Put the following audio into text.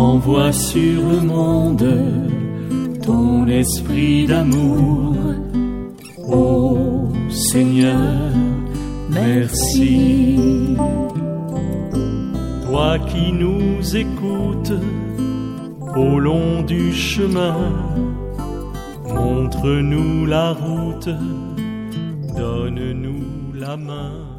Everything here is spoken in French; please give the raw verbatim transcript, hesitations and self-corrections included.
envoie sur le monde ton esprit d'amour. Ô Seigneur, merci. Toi qui nous écoutes au long du chemin, montre-nous la route, donne-nous la main.